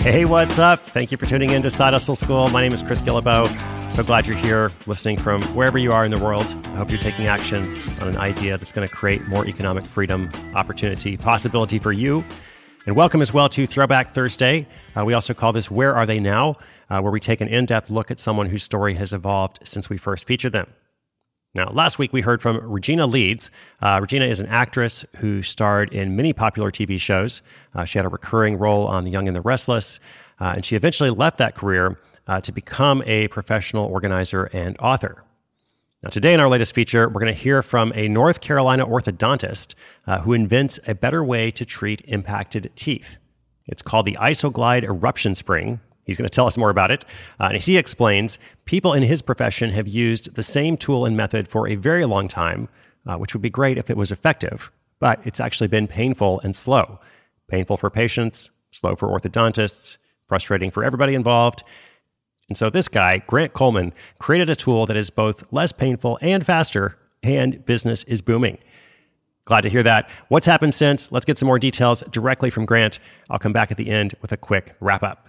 Hey, what's up? Thank you for tuning in to Side Hustle School. My name is Chris Guillebeau. So glad you're here listening from wherever you are in the world. I hope you're taking action on an idea that's going to create more economic freedom, opportunity, possibility for you. And welcome as well to Throwback Thursday. We also call this Where Are They Now, where we take an in-depth look at someone whose story has evolved since we first featured them. Now, last week we heard from Regina Leeds. Regina is an actress who starred in many popular TV shows. She had a recurring role on The Young and the Restless, and she eventually left that career to become a professional organizer and author. Now, today in our latest feature, we're going to hear from a North Carolina orthodontist who invents a better way to treat impacted teeth. It's called the IsoGlide Eruption Spring. He's going to tell us more about it. And as he explains, people in his profession have used the same tool and method for a very long time, which would be great if it was effective, but it's actually been painful and slow. Painful for patients, slow for orthodontists, frustrating for everybody involved. And so this guy, Grant Coleman, created a tool that is both less painful and faster, and business is booming. Glad to hear that. What's happened since? Let's get some more details directly from Grant. I'll come back at the end with a quick wrap-up.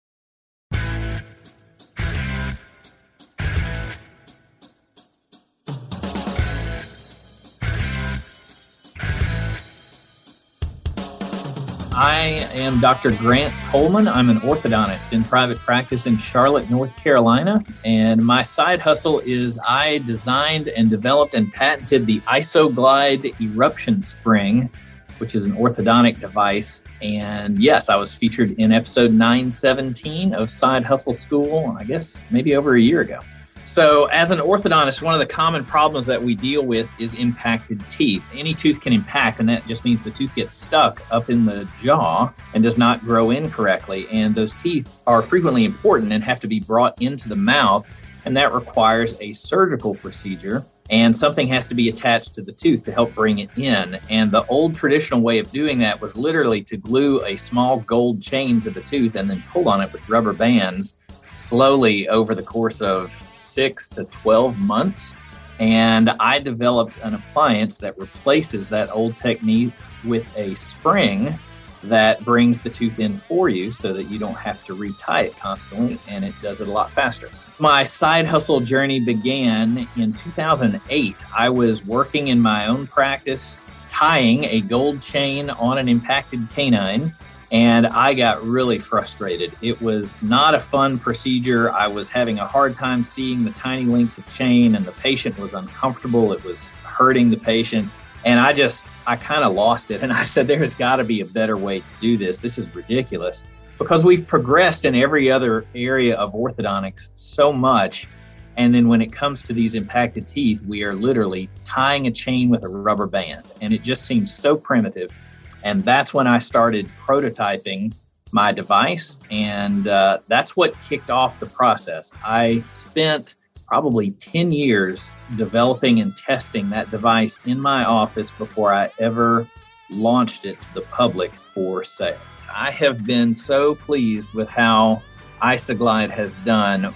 I am Dr. Grant Coleman. I'm an orthodontist in private practice in Charlotte, North Carolina. And my side hustle is I designed and developed and patented the IsoGlide Eruption Spring, which is an orthodontic device. And yes, I was featured in episode 917 of Side Hustle School, I guess maybe over a year ago. So as an orthodontist, one of the common problems that we deal with is impacted teeth. Any tooth can impact, and that just means the tooth gets stuck up in the jaw and does not grow in correctly. And those teeth are frequently important and have to be brought into the mouth, and that requires a surgical procedure. And something has to be attached to the tooth to help bring it in. And the old traditional way of doing that was literally to glue a small gold chain to the tooth and then pull on it with rubber bands slowly over the course of 6 to 12 months. And I developed an appliance that replaces that old technique with a spring that brings the tooth in for you so that you don't have to retie it constantly, and it does it a lot faster. My side hustle journey began in 2008. I was working in my own practice, tying a gold chain on an impacted canine, and I got really frustrated. It was not a fun procedure. I was having a hard time seeing the tiny links of chain, and the patient was uncomfortable. It was hurting the patient. And I kind of lost it. And I said, there has got to be a better way to do this. This is ridiculous. Because we've progressed in every other area of orthodontics so much. And then when it comes to these impacted teeth, we are literally tying a chain with a rubber band. And it just seems so primitive. And that's when I started prototyping my device. And that's what kicked off the process. I spent probably 10 years developing and testing that device in my office before I ever launched it to the public for sale. I have been so pleased with how IsoGlide has done.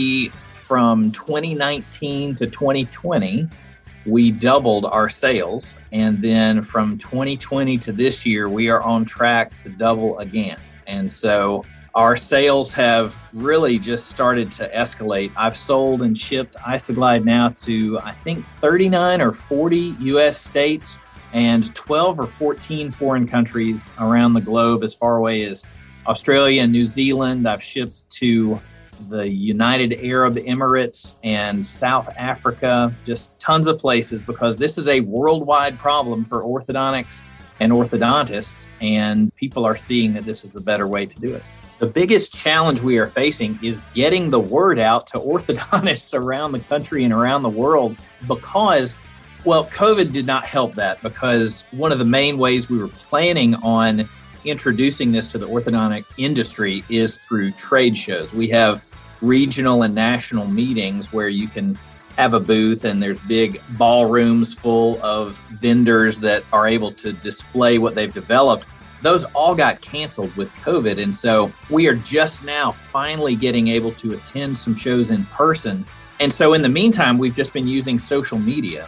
From 2019 to 2020, we doubled our sales. And then from 2020 to this year, we are on track to double again. And so our sales have really just started to escalate. I've sold and shipped IsoGlide now to, I think, 39 or 40 U.S. states and 12 or 14 foreign countries around the globe, as far away as Australia and New Zealand. I've shipped to the United Arab Emirates and South Africa, just tons of places, because this is a worldwide problem for orthodontics and orthodontists, and people are seeing that this is a better way to do it. The biggest challenge we are facing is getting the word out to orthodontists around the country and around the world, because, well, COVID did not help that, because one of the main ways we were planning on introducing this to the orthodontic industry is through trade shows. We have regional and national meetings where you can have a booth and there's big ballrooms full of vendors that are able to display what they've developed. Those all got canceled with COVID. And so we are just now finally getting able to attend some shows in person. And so in the meantime, we've just been using social media.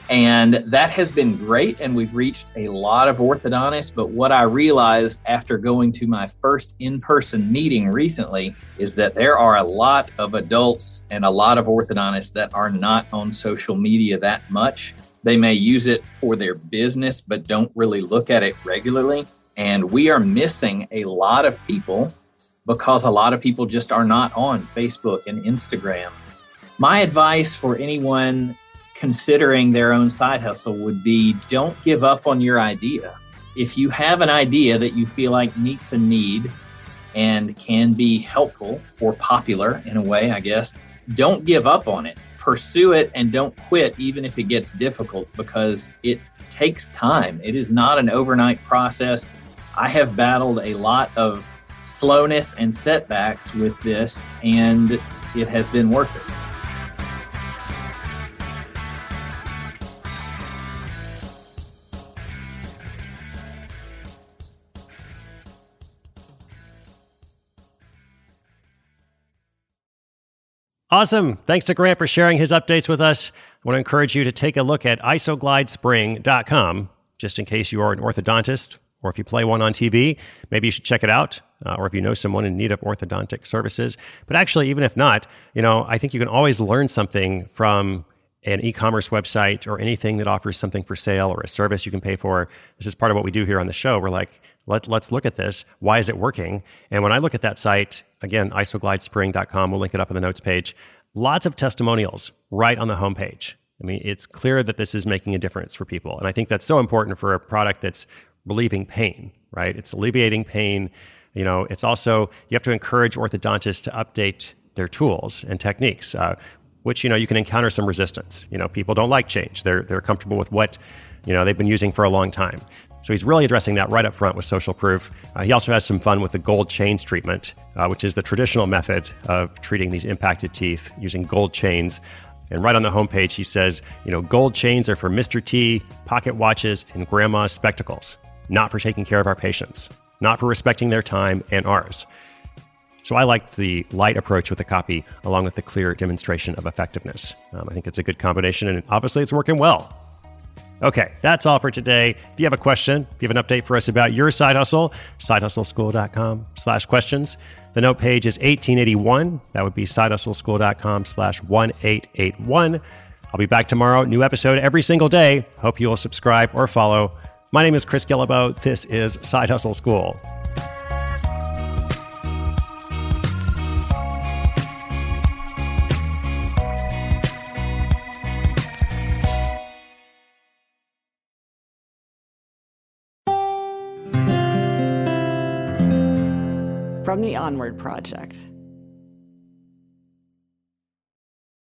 And that has been great, and we've reached a lot of orthodontists. But what I realized after going to my first in-person meeting recently is that there are a lot of adults and a lot of orthodontists that are not on social media that much. They may use it for their business, but don't really look at it regularly. And we are missing a lot of people because a lot of people just are not on Facebook and Instagram. My advice for anyone considering their own side hustle would be, don't give up on your idea. If you have an idea that you feel like meets a need and can be helpful or popular in a way, I guess, don't give up on it. Pursue it and don't quit even if it gets difficult, because it takes time. It is not an overnight process. I have battled a lot of slowness and setbacks with this, and it has been worth it. Awesome. Thanks to Grant for sharing his updates with us. I want to encourage you to take a look at isoglidespring.com, just in case you are an orthodontist, or if you play one on TV, maybe you should check it out, or if you know someone in need of orthodontic services. But actually, even if not, I think you can always learn something from an e-commerce website or anything that offers something for sale or a service you can pay for. This is part of what we do here on the show. We're like, let's look at this. Why is it working? And when I look at that site, again, isoglidespring.com, we'll link it up on the notes page, lots of testimonials right on the homepage. I mean, it's clear that this is making a difference for people. And I think that's so important for a product that's relieving pain, right? It's alleviating pain. It's also, you have to encourage orthodontists to update their tools and techniques, which, you can encounter some resistance. People don't like change. They're comfortable with what, they've been using for a long time. So he's really addressing that right up front with Social Proof. He also has some fun with the gold chains treatment, which is the traditional method of treating these impacted teeth using gold chains. And right on the homepage, he says, gold chains are for Mr. T, pocket watches, and grandma's spectacles, not for taking care of our patients, not for respecting their time and ours. So I liked the light approach with the copy, along with the clear demonstration of effectiveness. I think it's a good combination, and obviously it's working well. Okay, that's all for today. If you have a question, if you have an update for us about your side hustle, sidehustleschool.com/questions. The note page is 1881. That would be sidehustleschool.com/1881. I'll be back tomorrow. New episode every single day. Hope you will subscribe or follow. My name is Chris Guillebeau. This is Side Hustle School. From the Onward Project.